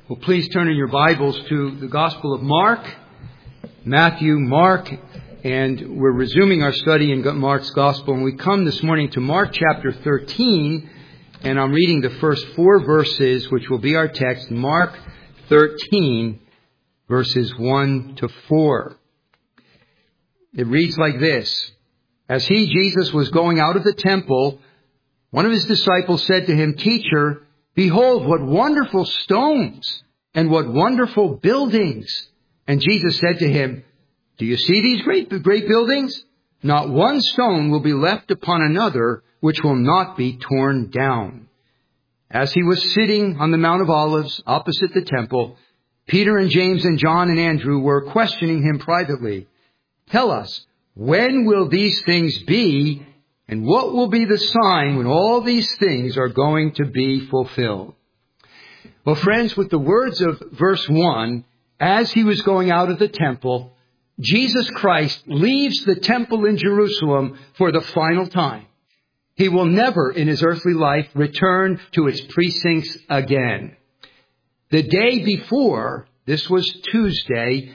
Well, please turn in your Bibles to the Gospel of Mark, Matthew, Mark, and we're resuming our study in Mark's Gospel. And we come this morning to Mark chapter 13, and I'm reading the first 4 verses, which will be our text, Mark 13, verses 1 to 4. It reads like this: As he, Jesus, was going out of the temple, one of his disciples said to him, "Teacher, behold, what wonderful stones and what wonderful buildings." And Jesus said to him, "Do you see these great buildings? Not one stone will be left upon another which will not be torn down." As he was sitting on the Mount of Olives opposite the temple, Peter and James and John and Andrew were questioning him privately. "Tell us, when will these things be? And what will be the sign when all these things are going to be fulfilled?" Well, friends, with the words of verse 1, as he was going out of the temple, Jesus Christ leaves the temple in Jerusalem for the final time. He will never in his earthly life return to its precincts again. The day before, this was Tuesday,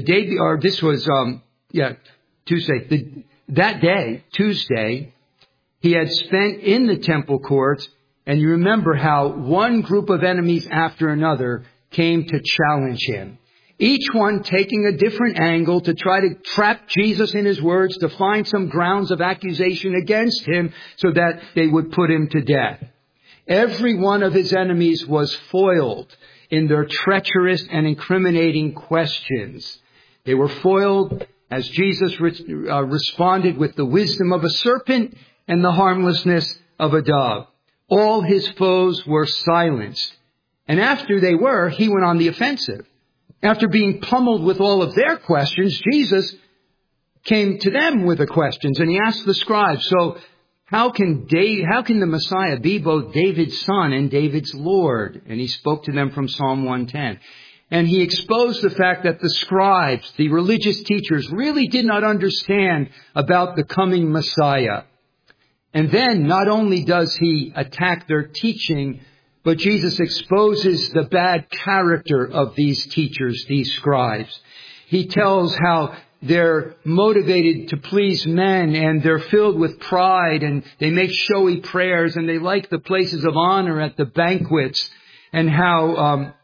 Tuesday, that day, Tuesday, he had spent in the temple courts, and you remember how one group of enemies after another came to challenge him. Each one taking a different angle to try to trap Jesus in his words, to find some grounds of accusation against him so that they would put him to death. Every one of his enemies was foiled in their treacherous and incriminating questions. They were foiled as Jesus responded with the wisdom of a serpent and the harmlessness of a dove. All his foes were silenced. And after they were, he went on the offensive. After being pummeled with all of their questions, Jesus came to them with the questions, and he asked the scribes, "So how can the Messiah be both David's son and David's Lord?" And he spoke to them from Psalm 110. And he exposed the fact that the scribes, the religious teachers, really did not understand about the coming Messiah. And then not only does he attack their teaching, but Jesus exposes the bad character of these teachers, these scribes. He tells how they're motivated to please men, and they're filled with pride, and they make showy prayers, and they like the places of honor at the banquets, and how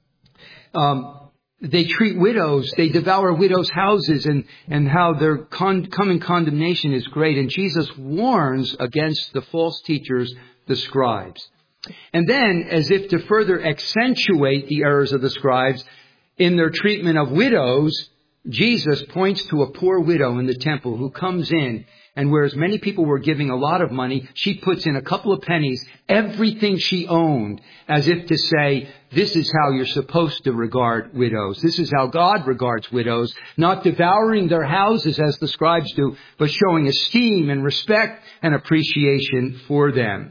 they treat widows, they devour widows' houses, and how their coming condemnation is great. And Jesus warns against the false teachers, the scribes. And then, as if to further accentuate the errors of the scribes in their treatment of widows, Jesus points to a poor widow in the temple who comes in, and whereas many people were giving a lot of money, she puts in a couple of pennies, everything she owned, as if to say, this is how you're supposed to regard widows. This is how God regards widows, not devouring their houses as the scribes do, but showing esteem and respect and appreciation for them.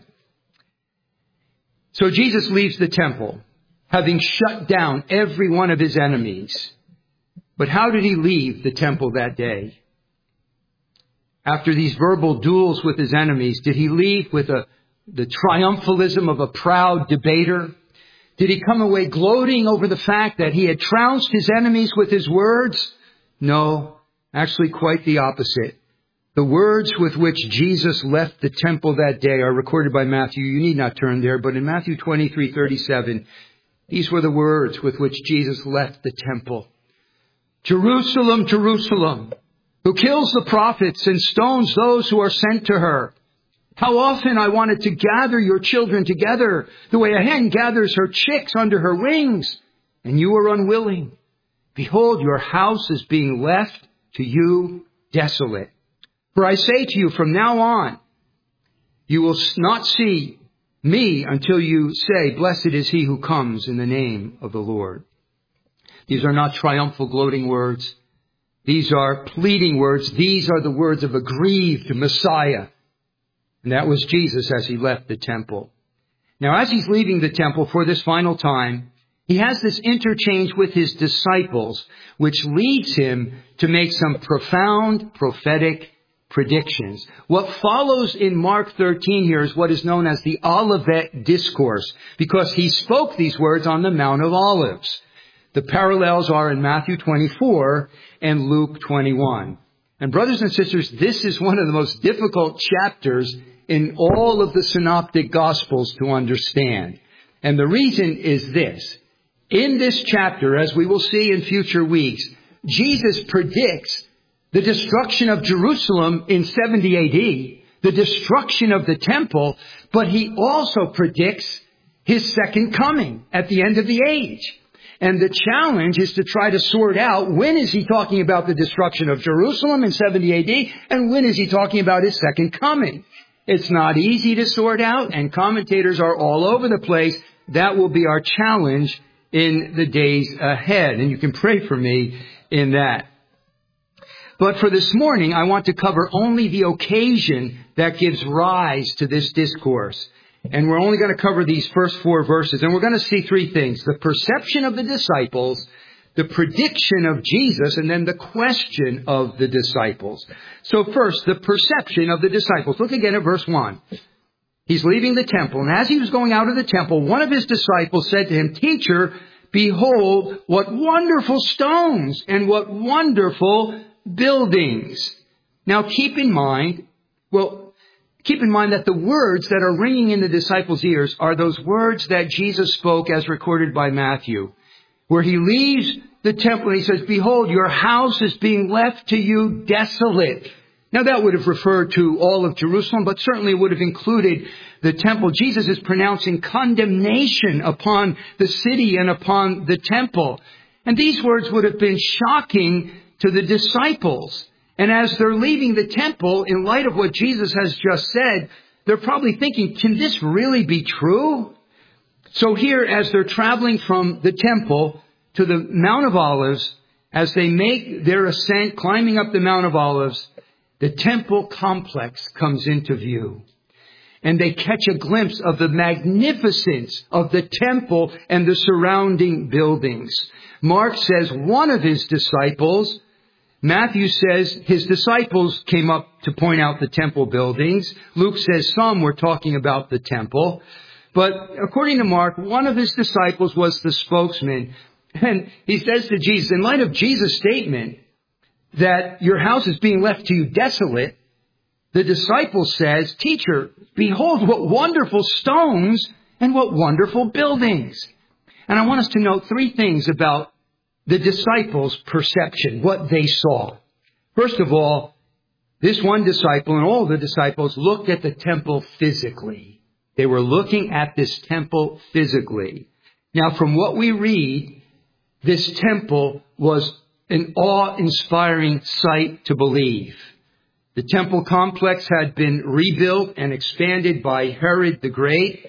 So Jesus leaves the temple, having shut down every one of his enemies. But how did he leave the temple that day? After these verbal duels with his enemies, did he leave with the triumphalism of a proud debater? Did he come away gloating over the fact that he had trounced his enemies with his words? No, actually quite the opposite. The words with which Jesus left the temple that day are recorded by Matthew. You need not turn there, but in Matthew 23:37, these were the words with which Jesus left the temple. "Jerusalem, Jerusalem, who kills the prophets and stones those who are sent to her. How often I wanted to gather your children together, the way a hen gathers her chicks under her wings, and you were unwilling. Behold, your house is being left to you desolate. For I say to you, from now on, you will not see me until you say, 'Blessed is he who comes in the name of the Lord.'" These are not triumphal, gloating words. These are pleading words. These are the words of a grieved Messiah. And that was Jesus as he left the temple. Now, as he's leaving the temple for this final time, he has this interchange with his disciples, which leads him to make some profound prophetic predictions. What follows in Mark 13 here is what is known as the Olivet Discourse, because he spoke these words on the Mount of Olives. The parallels are in Matthew 24 and Luke 21. And brothers and sisters, this is one of the most difficult chapters in all of the synoptic gospels to understand. And the reason is this. In this chapter, as we will see in future weeks, Jesus predicts the destruction of Jerusalem in 70 AD, the destruction of the temple, but he also predicts his second coming at the end of the age. And the challenge is to try to sort out, when is he talking about the destruction of Jerusalem in 70 AD, and when is he talking about his second coming? It's not easy to sort out, and commentators are all over the place. That will be our challenge in the days ahead, and you can pray for me in that. But for this morning, I want to cover only the occasion that gives rise to this discourse. And we're only going to cover these first 4 verses. And we're going to see 3 things. The perception of the disciples, the prediction of Jesus, and then the question of the disciples. So first, the perception of the disciples. Look again at verse 1. He's leaving the temple. And as he was going out of the temple, one of his disciples said to him, "Teacher, behold, what wonderful stones and what wonderful buildings." Now keep in mind that the words that are ringing in the disciples' ears are those words that Jesus spoke as recorded by Matthew, where he leaves the temple and he says, "Behold, your house is being left to you desolate." Now that would have referred to all of Jerusalem, but certainly would have included the temple. Jesus is pronouncing condemnation upon the city and upon the temple. And these words would have been shocking to the disciples. And as they're leaving the temple, in light of what Jesus has just said, they're probably thinking, can this really be true? So here, as they're traveling from the temple to the Mount of Olives, as they make their ascent, climbing up the Mount of Olives, the temple complex comes into view. And they catch a glimpse of the magnificence of the temple and the surrounding buildings. Mark says one of his disciples, Matthew says his disciples came up to point out the temple buildings. Luke says some were talking about the temple. But according to Mark, one of his disciples was the spokesman. And he says to Jesus, in light of Jesus' statement that your house is being left to you desolate, the disciple says, "Teacher, behold what wonderful stones and what wonderful buildings." And I want us to note 3 things about the disciples' perception, what they saw. First of all, this one disciple and all the disciples looked at the temple physically. They were looking at this temple physically. Now, from what we read, this temple was an awe-inspiring sight to believe. The temple complex had been rebuilt and expanded by Herod the Great.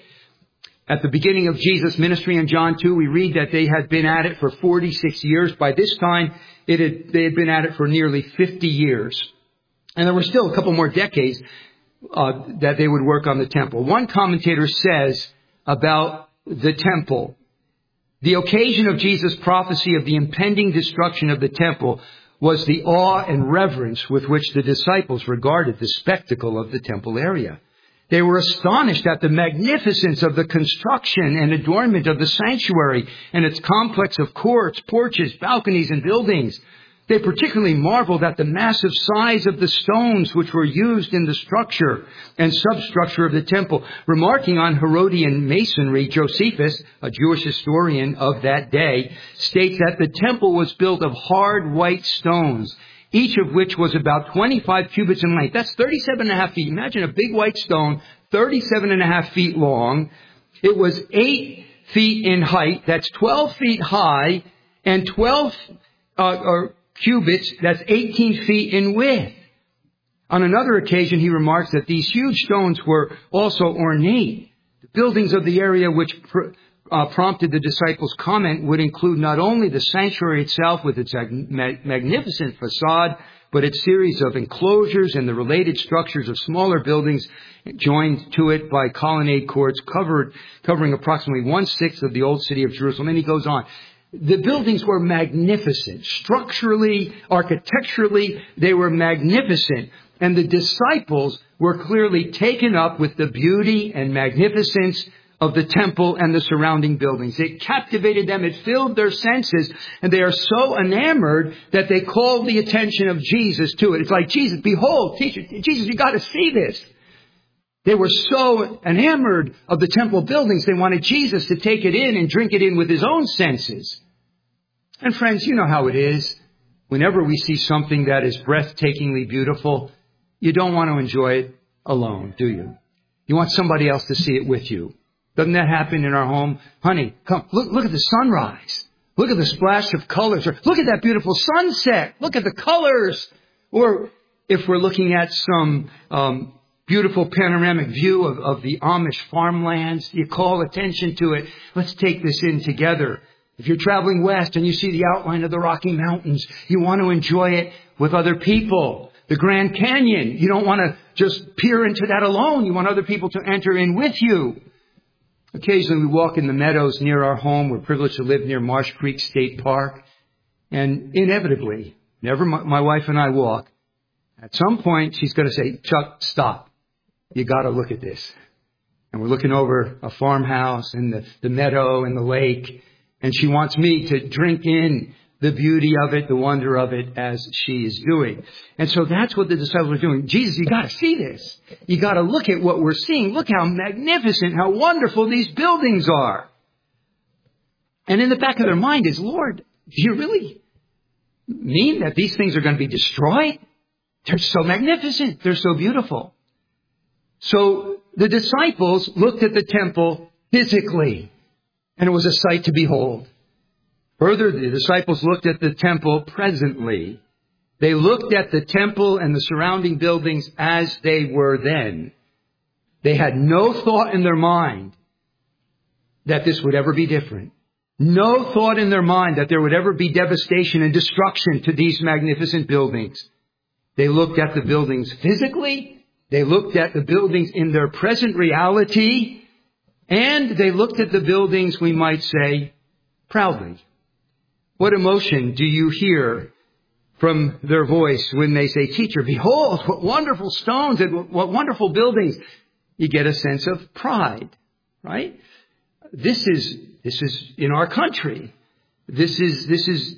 At the beginning of Jesus' ministry in John 2, we read that they had been at it for 46 years. By this time, they had been at it for nearly 50 years. And there were still a couple more decades that they would work on the temple. One commentator says about the temple, the occasion of Jesus' prophecy of the impending destruction of the temple was the awe and reverence with which the disciples regarded the spectacle of the temple area. They were astonished at the magnificence of the construction and adornment of the sanctuary and its complex of courts, porches, balconies, and buildings. They particularly marveled at the massive size of the stones which were used in the structure and substructure of the temple. Remarking on Herodian masonry, Josephus, a Jewish historian of that day, states that the temple was built of hard white stones, each of which was about 25 cubits in length. That's 37.5 feet. Imagine a big white stone, 37.5 feet long. It was 8 feet in height. That's 12 feet high, and 12 cubits. That's 18 feet in width. On another occasion, he remarks that these huge stones were also ornate. The buildings of the area which prompted the disciples' comment would include not only the sanctuary itself with its magnificent facade, but its series of enclosures and the related structures of smaller buildings joined to it by colonnade courts covering approximately 1/6 of the old city of Jerusalem. And he goes on. The buildings were magnificent. Structurally, architecturally, they were magnificent. And the disciples were clearly taken up with the beauty and magnificence of the temple and the surrounding buildings. It captivated them. It filled their senses. And they are so enamored that they called the attention of Jesus to it. It's like, Jesus, behold, teacher, Jesus, you got to see this. They were so enamored of the temple buildings, they wanted Jesus to take it in and drink it in with his own senses. And friends, you know how it is. Whenever we see something that is breathtakingly beautiful, you don't want to enjoy it alone, do you? You want somebody else to see it with you. Doesn't that happen in our home? Honey, come, look at the sunrise. Look at the splash of colors. Or look at that beautiful sunset. Look at the colors. Or if we're looking at some beautiful panoramic view of the Amish farmlands, you call attention to it. Let's take this in together. If you're traveling west and you see the outline of the Rocky Mountains, you want to enjoy it with other people. The Grand Canyon, you don't want to just peer into that alone. You want other people to enter in with you. Occasionally we walk in the meadows near our home. We're privileged to live near Marsh Creek State Park. And inevitably, whenever my wife and I walk, at some point she's going to say, Chuck, stop. You got to look at this. And we're looking over a farmhouse and the meadow and the lake. And she wants me to drink in the beauty of it, the wonder of it, as she is doing. And so that's what the disciples are doing. Jesus, you got to see this. You got to look at what we're seeing. Look how magnificent, how wonderful these buildings are. And in the back of their mind is, Lord, do you really mean that these things are going to be destroyed? They're so magnificent. They're so beautiful. So the disciples looked at the temple physically, and it was a sight to behold. Further, the disciples looked at the temple presently. They looked at the temple and the surrounding buildings as they were then. They had no thought in their mind that this would ever be different. No thought in their mind that there would ever be devastation and destruction to these magnificent buildings. They looked at the buildings physically. They looked at the buildings in their present reality. And they looked at the buildings, we might say, proudly. What emotion do you hear from their voice when they say, Teacher, behold, what wonderful stones and what wonderful buildings? You get a sense of pride, right? This is in our country. This is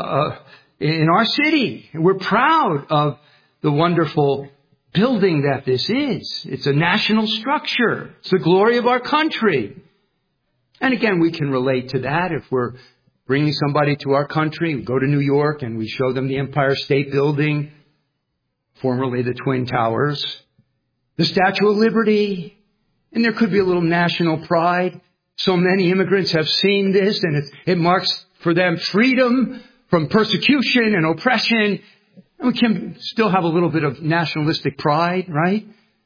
in our city. We're proud of the wonderful building that this is. It's a national structure. It's the glory of our country. And again, we can relate to that if we're bringing somebody to our country. We go to New York and we show them the Empire State Building, formerly the Twin Towers, the Statue of Liberty, and there could be a little national pride. So many immigrants have seen this, and it marks for them freedom from persecution and oppression. And we can still have a little bit of nationalistic pride, right?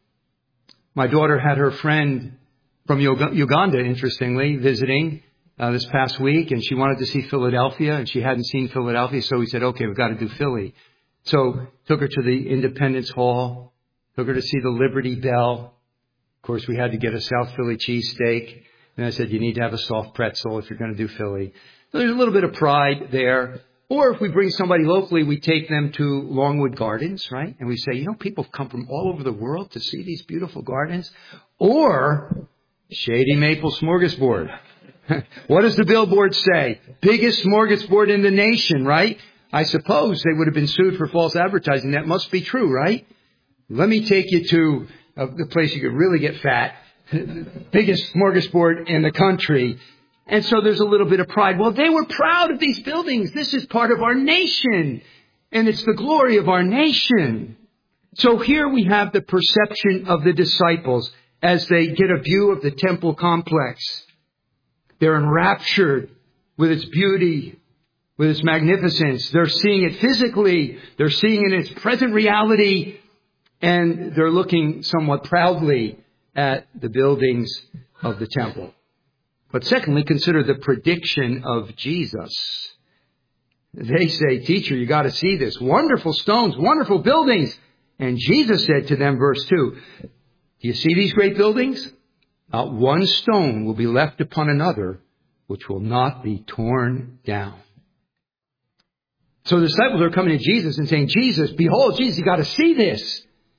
My daughter had her friend from Uganda, interestingly, visiting this past week, and she wanted to see Philadelphia, and she hadn't seen Philadelphia, so we said, okay, we've got to do Philly. So took her to the Independence Hall, took her to see the Liberty Bell. Of course, we had to get a South Philly cheesesteak, and I said, you need to have a soft pretzel if you're going to do Philly. So there's a little bit of pride there. Or if we bring somebody locally, we take them to Longwood Gardens, right? And we say, people come from all over the world to see these beautiful gardens. Or Shady Maple Smorgasbord. What does the billboard say? Biggest smorgasbord in the nation, right? I suppose they would have been sued for false advertising. That must be true, right? Let me take you to the place you could really get fat. Biggest smorgasbord in the country. And so there's a little bit of pride. Well, they were proud of these buildings. This is part of our nation. And it's the glory of our nation. So here we have the perception of the disciples as they get a view of the temple complex. They're enraptured with its beauty, with its magnificence. They're seeing it physically. They're seeing it in its present reality. And they're looking somewhat proudly at the buildings of the temple. But secondly, consider the prediction of Jesus. They say, Teacher, you got to see this. Wonderful stones, wonderful buildings. And Jesus said to them, verse 2, do you see these great buildings? Not one stone will be left upon another, which will not be torn down. So the disciples are coming to Jesus and saying, Jesus, behold, Jesus, you got to see this.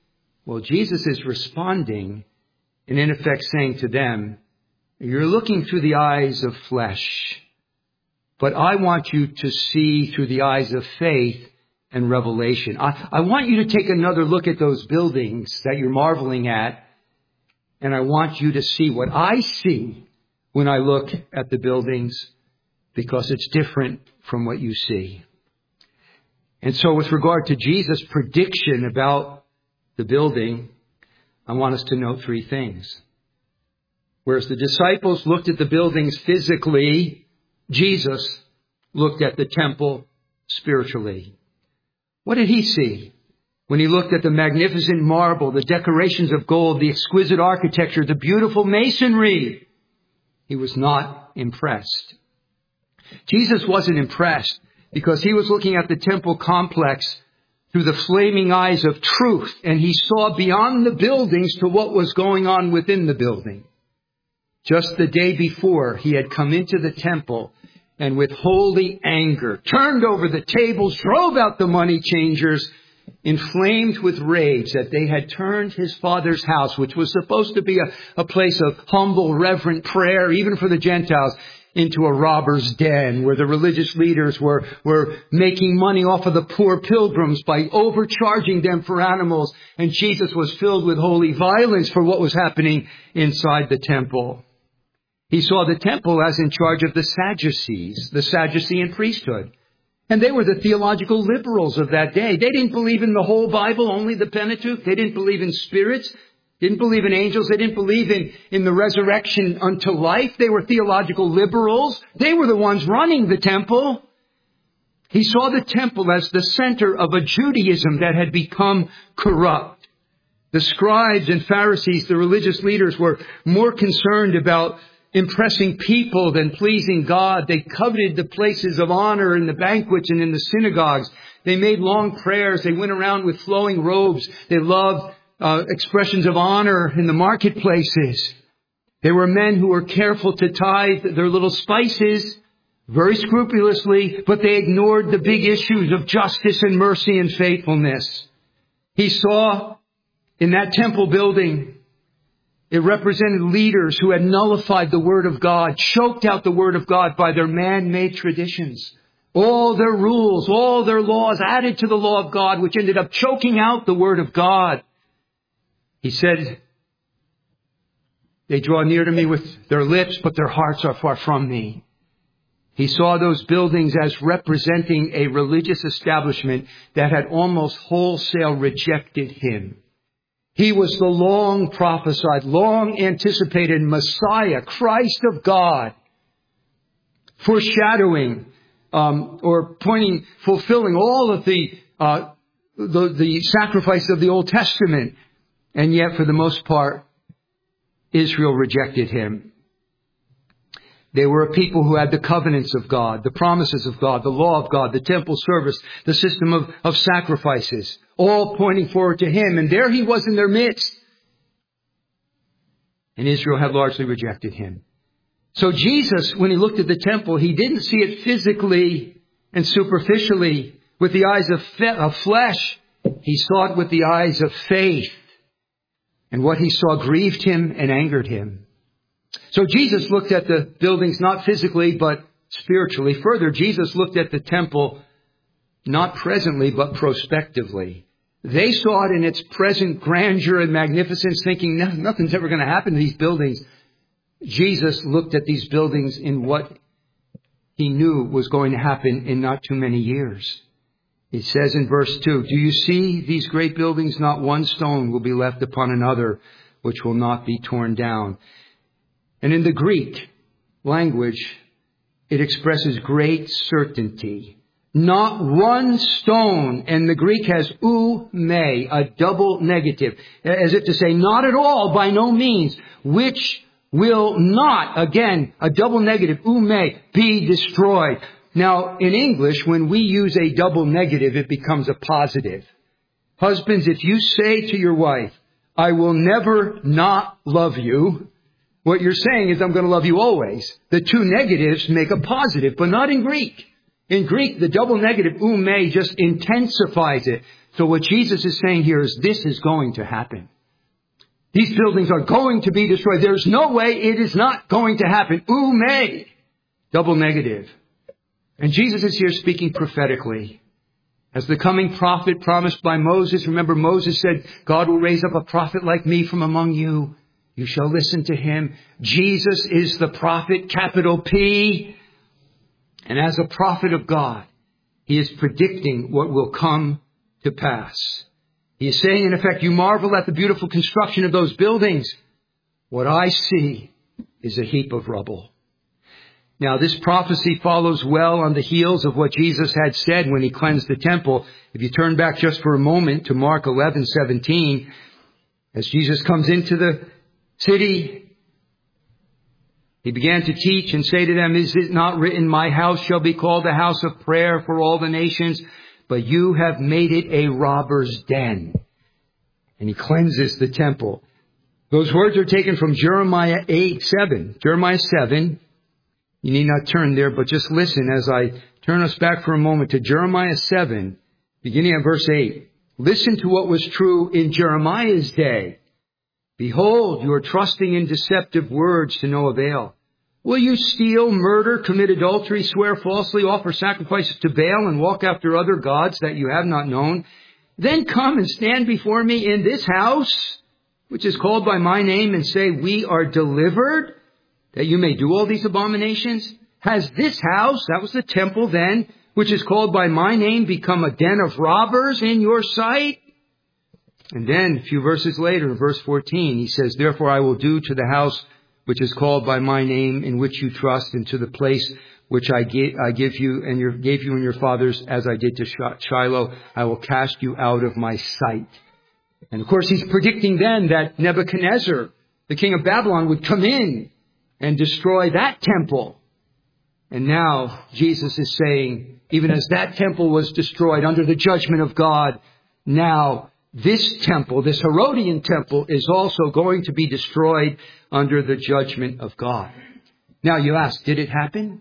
Well, Jesus is responding and in effect saying to them, you're looking through the eyes of flesh, but I want you to see through the eyes of faith and revelation. I want you to take another look at those buildings that you're marveling at, and I want you to see what I see when I look at the buildings, because it's different from what you see. And so with regard to Jesus' prediction about the building, I want us to note three things. Whereas the disciples looked at the buildings physically, Jesus looked at the temple spiritually. What did he see when he looked at the magnificent marble, the decorations of gold, the exquisite architecture, the beautiful masonry? He was not impressed. Jesus wasn't impressed because he was looking at the temple complex through the flaming eyes of truth, and he saw beyond the buildings to what was going on within the building. Just the day before, he had come into the temple and with holy anger turned over the tables, drove out the money changers, inflamed with rage that they had turned his Father's house, which was supposed to be a place of humble, reverent prayer, even for the Gentiles, into a robber's den where the religious leaders were making money off of the poor pilgrims by overcharging them for animals. And Jesus was filled with holy violence for what was happening inside the temple. He saw the temple as in charge of the Sadducees, the Sadducean priesthood. And they were the theological liberals of that day. They didn't believe in the whole Bible, only the Pentateuch. They didn't believe in spirits. Didn't believe in angels. They didn't believe in the resurrection unto life. They were theological liberals. They were the ones running the temple. He saw the temple as the center of a Judaism that had become corrupt. The scribes and Pharisees, the religious leaders, were more concerned about impressing people than pleasing God. They coveted the places of honor in the banquets and in the synagogues. They made long prayers. They went around with flowing robes. They loved expressions of honor in the marketplaces. They were men who were careful to tithe their little spices very scrupulously, but they ignored the big issues of justice and mercy and faithfulness. He saw in that temple building, it represented leaders who had nullified the Word of God, choked out the Word of God by their man-made traditions. All their rules, all their laws added to the law of God, which ended up choking out the Word of God. He said, they draw near to me with their lips, but their hearts are far from me. He saw those buildings as representing a religious establishment that had almost wholesale rejected him. He was the long prophesied, long anticipated Messiah, Christ of God, foreshadowing or pointing, fulfilling all of the sacrifice of the Old Testament. And yet, for the most part, Israel rejected him. They were a people who had the covenants of God, the promises of God, the law of God, the temple service, the system of sacrifices, all pointing forward to him. And there he was in their midst. And Israel had largely rejected him. So Jesus, when he looked at the temple, he didn't see it physically and superficially with the eyes of flesh. He saw it with the eyes of faith. And what he saw grieved him and angered him. So Jesus looked at the buildings not physically, but spiritually. Further, Jesus looked at the temple not presently, but prospectively. They saw it in its present grandeur and magnificence, thinking nothing's ever going to happen to these buildings. Jesus looked at these buildings in what he knew was going to happen in not too many years. It says in verse 2, do you see these great buildings? Not one stone will be left upon another, which will not be torn down. And in the Greek language, it expresses great certainty. Not one stone. And the Greek has oume, a double negative, as if to say, not at all, by no means, which will not, again, a double negative, oume, be destroyed. Now, in English, when we use a double negative, it becomes a positive. Husbands, if you say to your wife, I will never not love you, what you're saying is I'm going to love you always. The two negatives make a positive, but not in Greek. In Greek, the double negative, ume, just intensifies it. So what Jesus is saying here is this is going to happen. These buildings are going to be destroyed. There's no way it is not going to happen. Ume, double negative. And Jesus is here speaking prophetically. As the coming prophet promised by Moses, remember Moses said, God will raise up a prophet like me from among you. You shall listen to him. Jesus is the prophet, capital P. And as a prophet of God, he is predicting what will come to pass. He is saying, in effect, you marvel at the beautiful construction of those buildings. What I see is a heap of rubble. Now, this prophecy follows well on the heels of what Jesus had said when he cleansed the temple. If you turn back just for a moment to Mark 11:17, as Jesus comes into the city, he began to teach and say to them, is it not written, my house shall be called a house of prayer for all the nations, but you have made it a robber's den. And he cleanses the temple. Those words are taken from Jeremiah 8:7. Jeremiah 7. You need not turn there, but just listen as I turn us back for a moment to Jeremiah 7, beginning at verse 8. Listen to what was true in Jeremiah's day. Behold, you are trusting in deceptive words to no avail. Will you steal, murder, commit adultery, swear falsely, offer sacrifices to Baal, and walk after other gods that you have not known? Then come and stand before me in this house, which is called by my name, and say, we are delivered, that you may do all these abominations? Has this house, that was the temple then, which is called by my name, become a den of robbers in your sight? And then, a few verses later, in verse 14, he says, therefore I will do to the house which is called by my name, in which you trust, and to the place which I give you and your fathers, as I did to Shiloh, I will cast you out of my sight. And of course, he's predicting then that Nebuchadnezzar, the king of Babylon, would come in and destroy that temple. And now Jesus is saying, even as that temple was destroyed under the judgment of God, now this temple, this Herodian temple, is also going to be destroyed under the judgment of God. Now you ask, did it happen?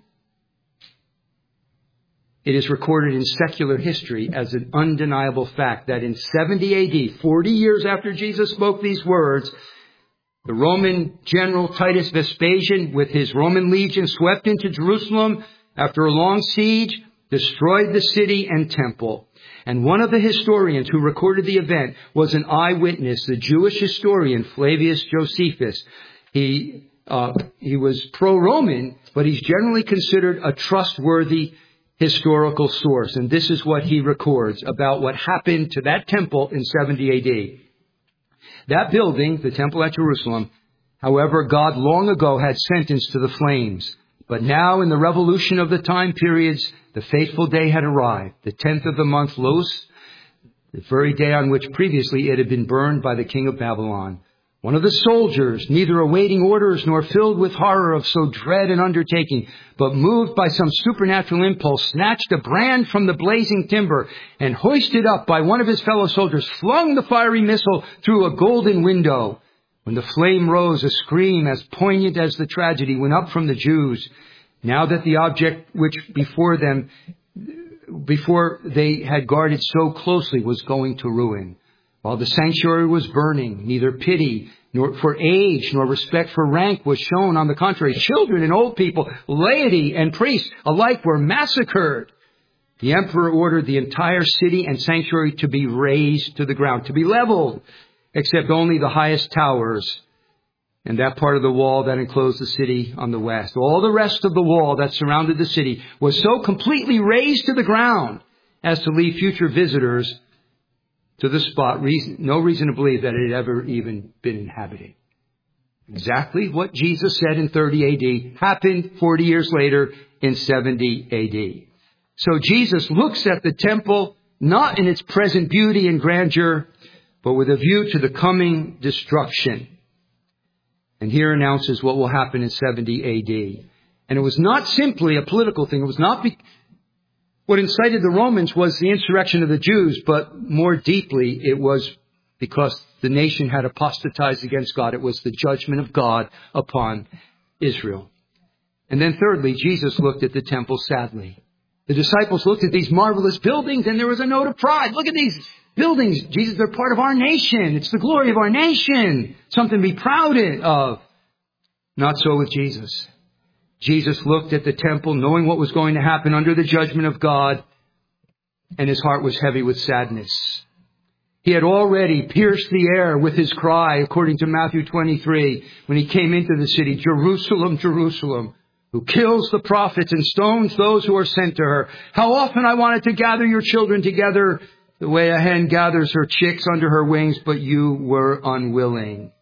It is recorded in secular history as an undeniable fact that in 70 AD, 40 years after Jesus spoke these words, the Roman general Titus Vespasian, with his Roman legion, swept into Jerusalem after a long siege, destroyed the city and temple. And one of the historians who recorded the event was an eyewitness, the Jewish historian Flavius Josephus. He was pro-Roman, but he's generally considered a trustworthy historical source. And this is what he records about what happened to that temple in 70 AD. That building, the temple at Jerusalem, however, God long ago had sentenced to the flames. But now in the revolution of the time periods, the fateful day had arrived, the 10th of the month Los, the very day on which previously it had been burned by the king of Babylon. One of the soldiers, neither awaiting orders nor filled with horror of so dread an undertaking, but moved by some supernatural impulse, snatched a brand from the blazing timber and, hoisted up by one of his fellow soldiers, flung the fiery missile through a golden window. When the flame rose, a scream as poignant as the tragedy went up from the Jews, now that the object which before they had guarded so closely was going to ruin. While the sanctuary was burning, neither pity nor for age nor respect for rank was shown. On the contrary, children and old people, laity and priests alike were massacred. The emperor ordered the entire city and sanctuary to be razed to the ground, to be leveled, except only the highest towers and that part of the wall that enclosed the city on the west. All the rest of the wall that surrounded the city was so completely razed to the ground as to leave future visitors to the spot no reason to believe that it had ever even been inhabited. Exactly what Jesus said in 30 AD happened 40 years later in 70 AD. So Jesus looks at the temple not in its present beauty and grandeur, but with a view to the coming destruction. And here announces what will happen in 70 AD. And it was not simply a political thing. It was not what incited the Romans was the insurrection of the Jews, but more deeply it was because the nation had apostatized against God. It was the judgment of God upon Israel. And then thirdly, Jesus looked at the temple sadly. The disciples looked at these marvelous buildings and there was a note of pride. Look at these buildings. Jesus, they're part of our nation. It's the glory of our nation. Something to be proud of. Not so with Jesus. Jesus looked at the temple knowing what was going to happen under the judgment of God, and his heart was heavy with sadness. He had already pierced the air with his cry, according to Matthew 23, when he came into the city, Jerusalem, Jerusalem, who kills the prophets and stones those who are sent to her. How often I wanted to gather your children together the way a hen gathers her chicks under her wings, but you were unwilling.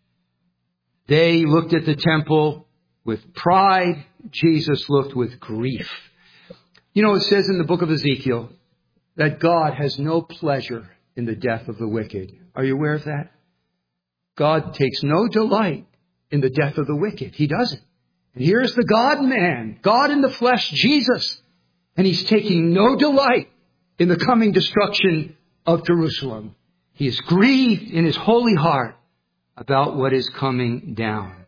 They looked at the temple with pride. Jesus looked with grief. You know, it says in the book of Ezekiel that God has no pleasure in the death of the wicked. Are you aware of that? God takes no delight in the death of the wicked. He doesn't. And here's the God-man, God in the flesh, Jesus. And he's taking no delight in the coming destruction of Jerusalem. He is grieved in his holy heart about what is coming down.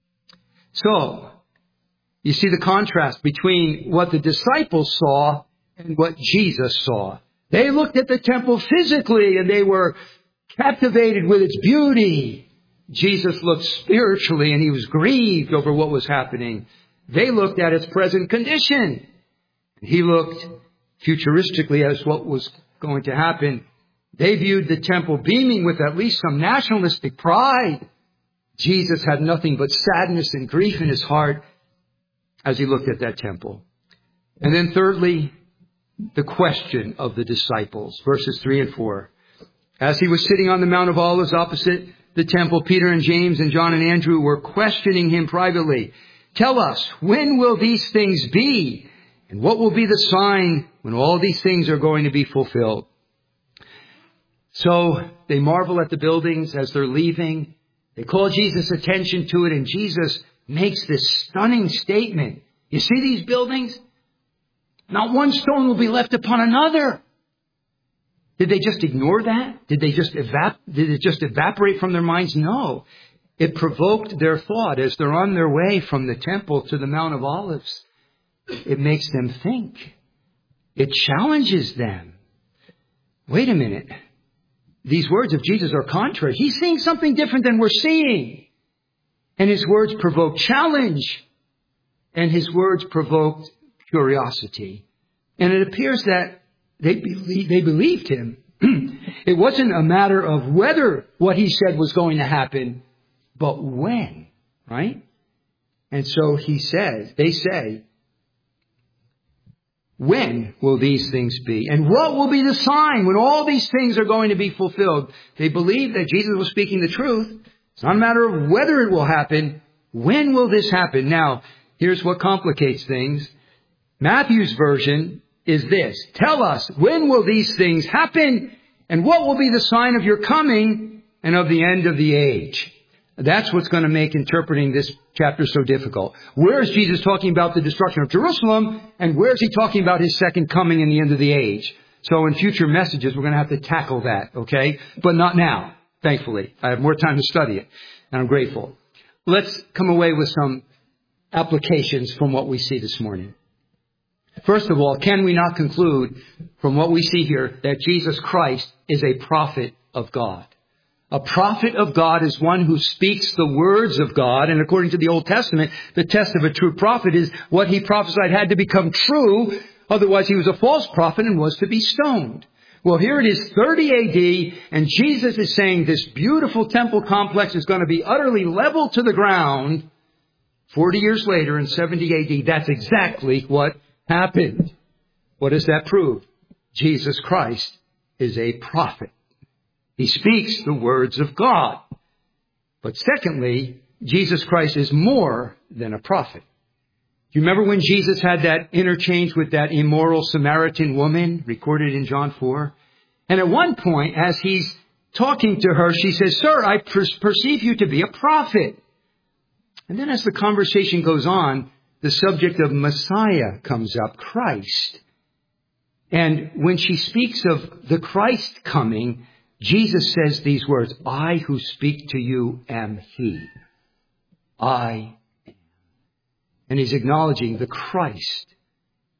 So, you see the contrast between what the disciples saw and what Jesus saw. They looked at the temple physically and they were captivated with its beauty. Jesus looked spiritually and he was grieved over what was happening. They looked at its present condition. He looked futuristically as what was going to happen. They viewed the temple beaming with at least some nationalistic pride. Jesus had nothing but sadness and grief in his heart as he looked at that temple. And then thirdly, the question of the disciples, verses 3 and 4. As he was sitting on the Mount of Olives opposite the temple, Peter and James and John and Andrew were questioning him privately. Tell us, when will these things be? And what will be the sign when all these things are going to be fulfilled? So they marvel at the buildings as they're leaving. They call Jesus' attention to it, and Jesus makes this stunning statement. You see these buildings? Not one stone will be left upon another. Did they just ignore that? Did it just evaporate from their minds? No. It provoked their thought as they're on their way from the temple to the Mount of Olives. It makes them think. It challenges them. Wait a minute. These words of Jesus are contrary. He's seeing something different than we're seeing. And his words provoke challenge. And his words provoked curiosity. And it appears that they believed him. It wasn't a matter of whether what he said was going to happen, but when, right? And so they say, when will these things be? And what will be the sign when all these things are going to be fulfilled? They believe that Jesus was speaking the truth. It's not a matter of whether it will happen. When will this happen? Now, here's what complicates things. Matthew's version is this. Tell us, when will these things happen? And what will be the sign of your coming and of the end of the age? That's what's going to make interpreting this chapter so difficult. Where is Jesus talking about the destruction of Jerusalem? And where is he talking about his second coming and the end of the age? So in future messages, we're going to have to tackle that, okay? But not now, thankfully. I have more time to study it, and I'm grateful. Let's come away with some applications from what we see this morning. First of all, can we not conclude from what we see here that Jesus Christ is a prophet of God? A prophet of God is one who speaks the words of God. And according to the Old Testament, the test of a true prophet is what he prophesied had to become true. Otherwise, he was a false prophet and was to be stoned. Well, here it is 30 A.D. and Jesus is saying this beautiful temple complex is going to be utterly leveled to the ground. 40 years later in 70 A.D., that's exactly what happened. What does that prove? Jesus Christ is a prophet. He speaks the words of God. But secondly, Jesus Christ is more than a prophet. Do you remember when Jesus had that interchange with that immoral Samaritan woman recorded in John 4? And at one point, as he's talking to her, she says, "Sir, I perceive you to be a prophet." And then as the conversation goes on, the subject of Messiah comes up, Christ. And when she speaks of the Christ coming, Jesus says these words, "I who speak to you am he." I am. And he's acknowledging the Christ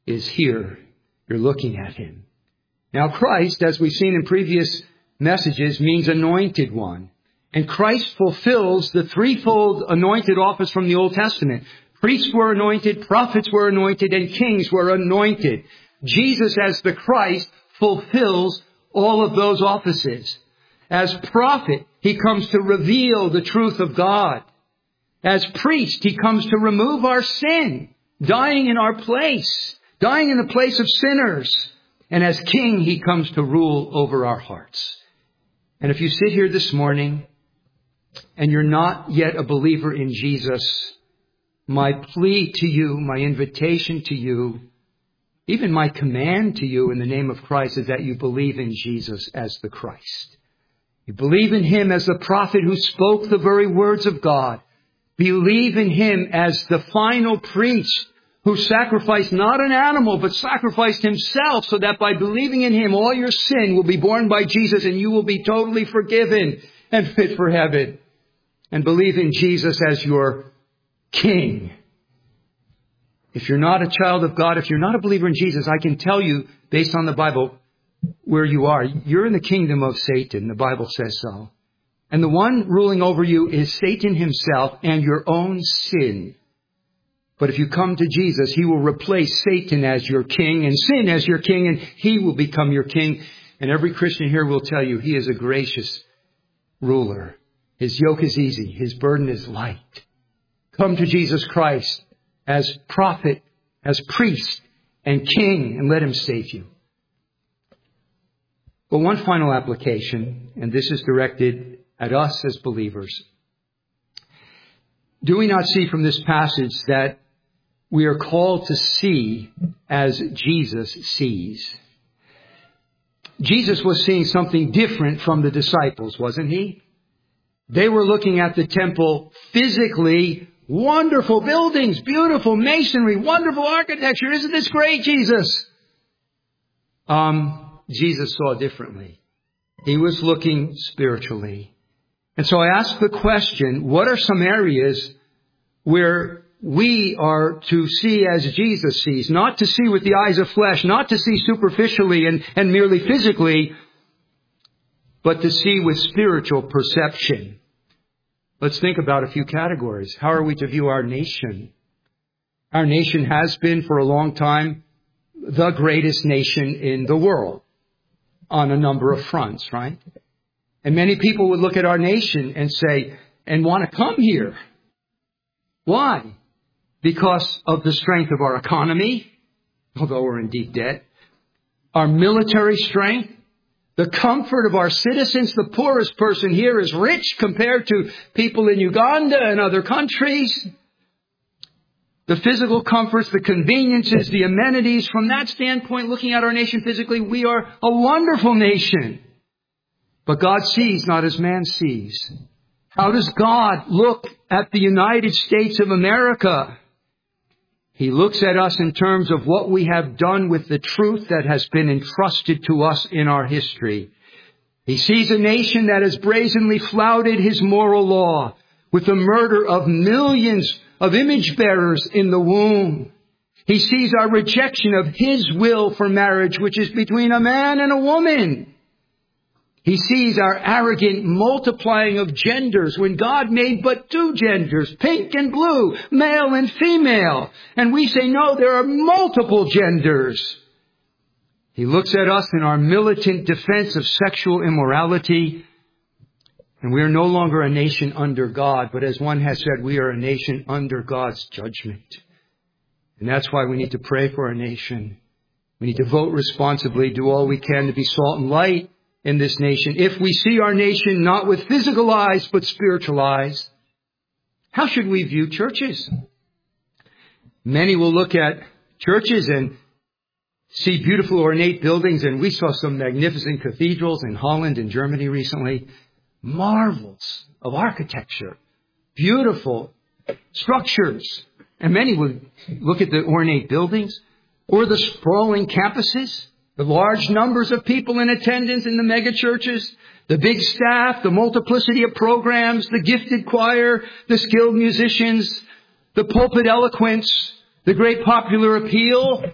is here. You're looking at him. Now, Christ, as we've seen in previous messages, means anointed one. And Christ fulfills the threefold anointed office from the Old Testament. Priests were anointed, prophets were anointed, and kings were anointed. Jesus, as the Christ, fulfills all of those offices. As prophet, he comes to reveal the truth of God. As priest, he comes to remove our sin, dying in our place, dying in the place of sinners. And as king, he comes to rule over our hearts. And if you sit here this morning and you're not yet a believer in Jesus, my plea to you, my invitation to you, even my command to you in the name of Christ is that you believe in Jesus as the Christ. You believe in him as the prophet who spoke the very words of God. Believe in him as the final priest who sacrificed not an animal, but sacrificed himself so that by believing in him, all your sin will be borne by Jesus and you will be totally forgiven and fit for heaven. And believe in Jesus as your king. If you're not a child of God, if you're not a believer in Jesus, I can tell you, based on the Bible, where you are. You're in the kingdom of Satan. The Bible says so. And the one ruling over you is Satan himself and your own sin. But if you come to Jesus, he will replace Satan as your king and sin as your king, and he will become your king. And every Christian here will tell you he is a gracious ruler. His yoke is easy. His burden is light. Come to Jesus Christ as prophet, as priest, and king, and let him save you. But one final application, and this is directed at us as believers. Do we not see from this passage that we are called to see as Jesus sees? Jesus was seeing something different from the disciples, wasn't he? They were looking at the temple physically. Wonderful buildings, beautiful masonry, wonderful architecture. Isn't this great, Jesus? Jesus saw differently. He was looking spiritually. And so I asked the question, what are some areas where we are to see as Jesus sees? Not to see with the eyes of flesh, not to see superficially and merely physically, but to see with spiritual perception. Let's think about a few categories. How are we to view our nation? Our nation has been for a long time the greatest nation in the world on a number of fronts, right? And many people would look at our nation and say, and want to come here. Why? Because of the strength of our economy, although we're in deep debt, our military strength, the comfort of our citizens. The poorest person here is rich compared to people in Uganda and other countries. The physical comforts, the conveniences, the amenities. From that standpoint, looking at our nation physically, we are a wonderful nation. But God sees not as man sees. How does God look at the United States of America? He looks at us in terms of what we have done with the truth that has been entrusted to us in our history. He sees a nation that has brazenly flouted his moral law with the murder of millions of image bearers in the womb. He sees our rejection of his will for marriage, which is between a man and a woman. He sees our arrogant multiplying of genders when God made but two genders, pink and blue, male and female. And we say, no, there are multiple genders. He looks at us in our militant defense of sexual immorality. And we are no longer a nation under God, but as one has said, we are a nation under God's judgment. And that's why we need to pray for our nation. We need to vote responsibly, do all we can to be salt and light in this nation. If we see our nation not with physical eyes, but spiritual eyes, how should we view churches? Many will look at churches and see beautiful ornate buildings, and we saw some magnificent cathedrals in Holland and Germany recently. Marvels of architecture, beautiful structures. And many would look at the ornate buildings or the sprawling campuses, the large numbers of people in attendance in the mega churches, the big staff, the multiplicity of programs, the gifted choir, the skilled musicians, the pulpit eloquence, the great popular appeal.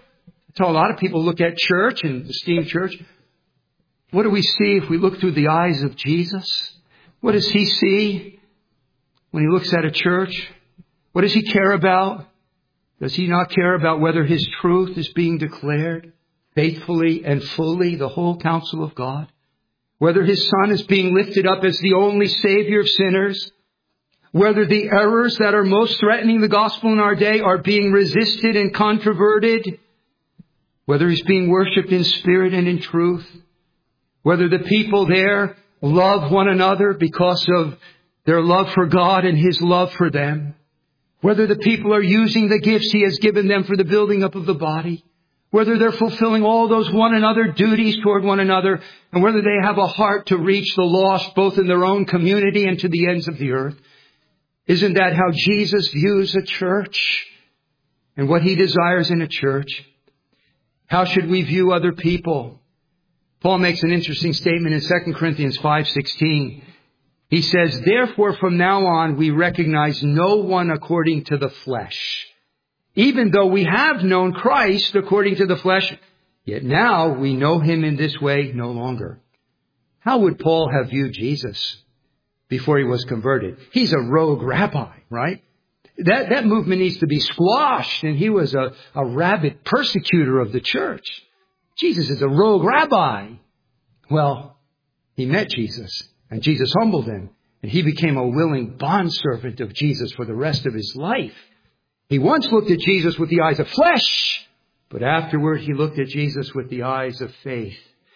That's how a lot of people look at church and esteem church. What do we see if we look through the eyes of Jesus? What does he see when he looks at a church? What does he care about? Does he not care about whether his truth is being declared faithfully and fully, the whole counsel of God? Whether his Son is being lifted up as the only Savior of sinners? Whether the errors that are most threatening the gospel in our day are being resisted and controverted? Whether he's being worshipped in spirit and in truth? Whether the people there love one another because of their love for God and his love for them? Whether the people are using the gifts he has given them for the building up of the body? Whether they're fulfilling all those one another duties toward one another, and whether they have a heart to reach the lost both in their own community and to the ends of the earth? Isn't that how Jesus views a church and what he desires in a church? How should we view other people? Paul makes an interesting statement in 2 Corinthians 5:16. He says, therefore, from now on, we recognize no one according to the flesh. Even though we have known Christ according to the flesh, yet now we know him in this way no longer. How would Paul have viewed Jesus before he was converted? He's a rogue rabbi, right? That movement needs to be squashed, and he was a rabid persecutor of the church. Jesus is a rogue rabbi. Well, he met Jesus, and Jesus humbled him, and he became a willing bondservant of Jesus for the rest of his life. He once looked at Jesus with the eyes of flesh, but afterward he looked at Jesus with the eyes of faith.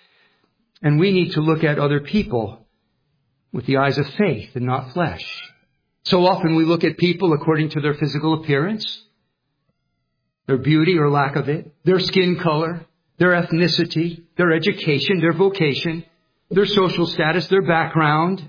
And we need to look at other people with the eyes of faith and not flesh. So often we look at people according to their physical appearance, their beauty or lack of it, their skin color, their ethnicity, their education, their vocation, their social status, their background.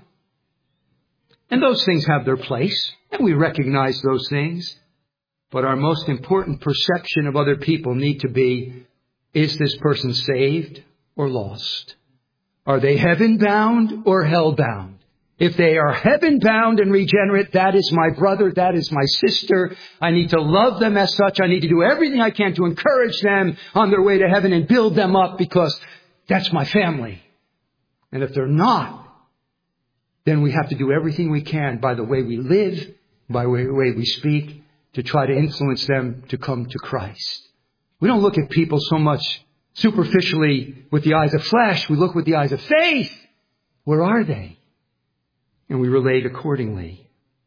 And those things have their place, and we recognize those things. But our most important perception of other people need to be, is this person saved or lost? Are they heaven-bound or hell-bound? If they are heaven-bound and regenerate, that is my brother, that is my sister. I need to love them as such. I need to do everything I can to encourage them on their way to heaven and build them up because that's my family. And if they're not, then we have to do everything we can by the way we live, by the way we speak, to try to influence them to come to Christ. We don't look at people so much superficially with the eyes of flesh. We look with the eyes of faith. Where are they? And we relate accordingly.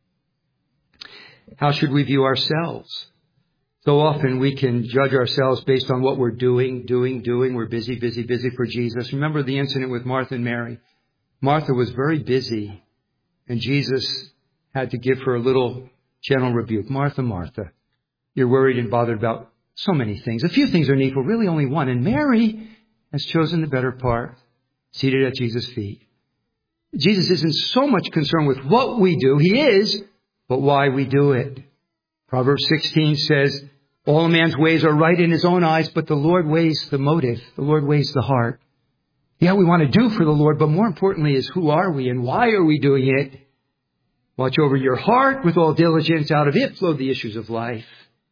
How should we view ourselves? So often we can judge ourselves based on what we're doing. We're busy for Jesus. Remember the incident with Martha and Mary. Martha was very busy, and Jesus had to give her a little gentle rebuke. Martha, Martha, you're worried and bothered about so many things. A few things are needful, really only one. And Mary has chosen the better part, seated at Jesus' feet. Jesus isn't so much concerned with what we do. He is, but why we do it. Proverbs 16 says, all a man's ways are right in his own eyes, but the Lord weighs the motive. The Lord weighs the heart. Yeah, we want to do for the Lord, but more importantly is who are we and why are we doing it? Watch over your heart with all diligence. Out of it flow the issues of life.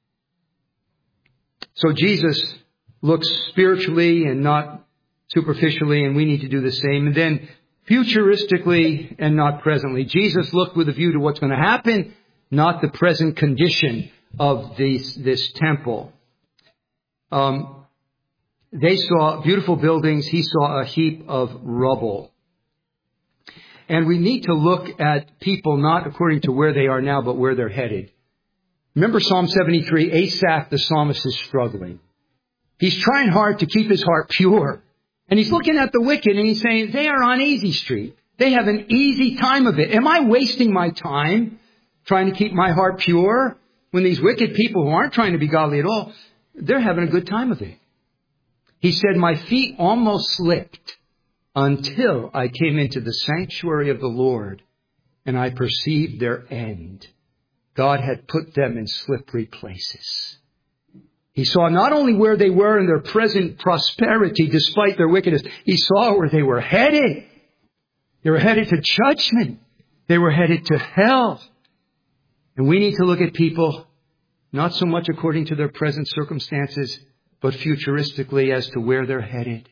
So Jesus looks spiritually and not superficially, and we need to do the same. And then futuristically and not presently. Jesus looked with a view to what's going to happen, not the present condition of this temple. They saw beautiful buildings. He saw a heap of rubble. And we need to look at people not according to where they are now, but where they're headed. Remember Psalm 73, Asaph, the psalmist, is struggling. He's trying hard to keep his heart pure. And he's looking at the wicked and he's saying, they are on easy street. They have an easy time of it. Am I wasting my time trying to keep my heart pure when these wicked people who aren't trying to be godly at all, they're having a good time of it? He said, my feet almost slipped until I came into the sanctuary of the Lord and I perceived their end. God had put them in slippery places. He saw not only where they were in their present prosperity despite their wickedness, he saw where they were headed. They were headed to judgment. They were headed to hell. And we need to look at people not so much according to their present circumstances, but futuristically as to where they're headed.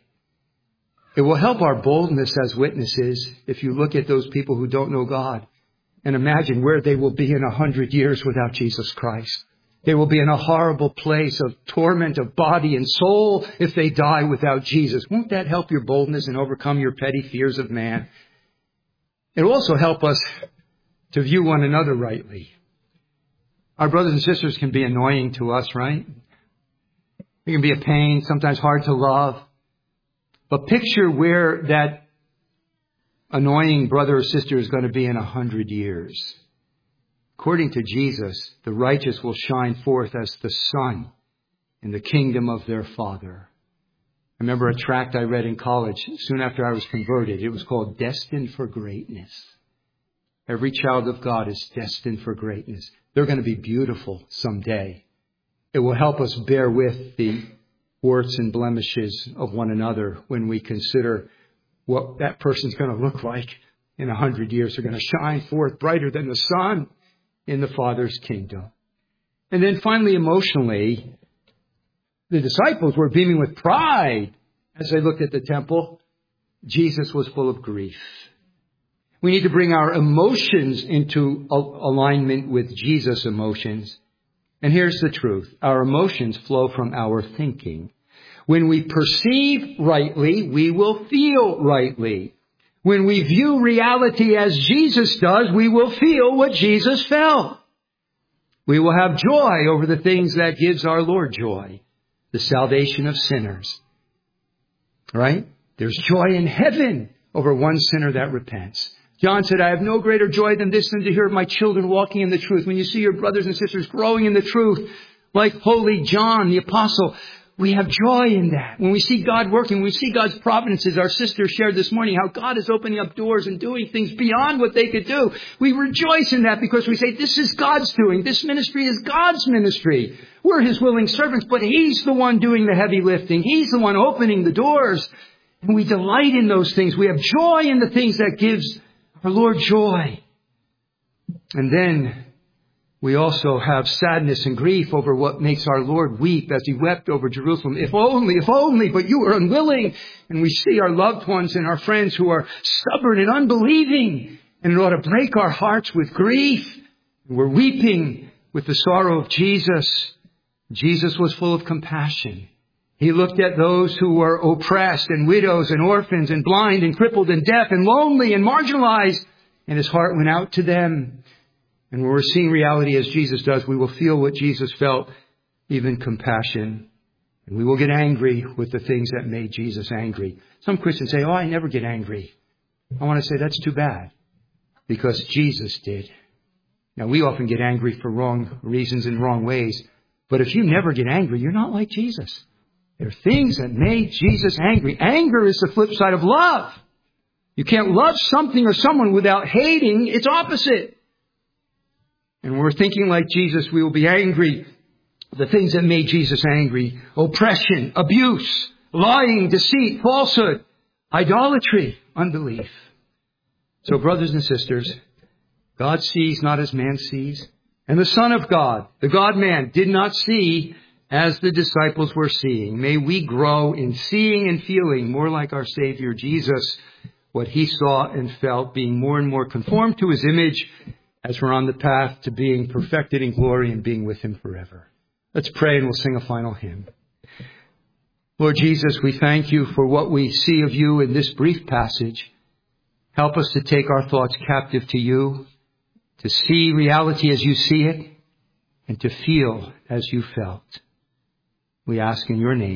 It will help our boldness as witnesses if you look at those people who don't know God and imagine where they will be in 100 years without Jesus Christ. They will be in a horrible place of torment of body and soul if they die without Jesus. Won't that help your boldness and overcome your petty fears of man? It will also help us to view one another rightly. Our brothers and sisters can be annoying to us, right? They can be a pain, sometimes hard to love. But picture where that annoying brother or sister is going to be in 100 years. According to Jesus, the righteous will shine forth as the sun in the kingdom of their Father. I remember a tract I read in college soon after I was converted. It was called Destined for Greatness. Every child of God is destined for greatness. They're going to be beautiful someday. It will help us bear with the warts and blemishes of one another when we consider what that person's going to look like in 100 years. They're going to shine forth brighter than the sun in the Father's kingdom. And then finally, emotionally, the disciples were beaming with pride as they looked at the temple. Jesus was full of grief. We need to bring our emotions into alignment with Jesus' emotions. And here's the truth. Our emotions flow from our thinking. When we perceive rightly, we will feel rightly. When we view reality as Jesus does, we will feel what Jesus felt. We will have joy over the things that gives our Lord joy, the salvation of sinners. Right? There's joy in heaven over one sinner that repents. John said, I have no greater joy than this, than to hear of my children walking in the truth. When you see your brothers and sisters growing in the truth, like holy John, the apostle, we have joy in that. When we see God working, when we see God's providences, our sister shared this morning how God is opening up doors and doing things beyond what they could do. We rejoice in that because we say, this is God's doing. This ministry is God's ministry. We're His willing servants, but He's the one doing the heavy lifting. He's the one opening the doors. And we delight in those things. We have joy in the things that gives our Lord joy. And then we also have sadness and grief over what makes our Lord weep as He wept over Jerusalem. If only, but you were unwilling. And we see our loved ones and our friends who are stubborn and unbelieving. And it ought to break our hearts with grief. And we're weeping with the sorrow of Jesus. Jesus was full of compassion. He looked at those who were oppressed and widows and orphans and blind and crippled and deaf and lonely and marginalized. And His heart went out to them. And when we're seeing reality as Jesus does, we will feel what Jesus felt, even compassion. And we will get angry with the things that made Jesus angry. Some Christians say, I never get angry. I want to say that's too bad, because Jesus did. Now, we often get angry for wrong reasons and wrong ways. But if you never get angry, you're not like Jesus. There are things that made Jesus angry. Anger is the flip side of love. You can't love something or someone without hating its opposite. And when we're thinking like Jesus, we will be angry. The things that made Jesus angry: oppression, abuse, lying, deceit, falsehood, idolatry, unbelief. So, brothers and sisters, God sees not as man sees. And the Son of God, the God-man, did not see as the disciples were seeing. May we grow in seeing and feeling more like our Savior Jesus, what He saw and felt, being more and more conformed to His image as we're on the path to being perfected in glory and being with Him forever. Let's pray and we'll sing a final hymn. Lord Jesus, we thank You for what we see of You in this brief passage. Help us to take our thoughts captive to You, to see reality as You see it, and to feel as You felt. We ask in Your name.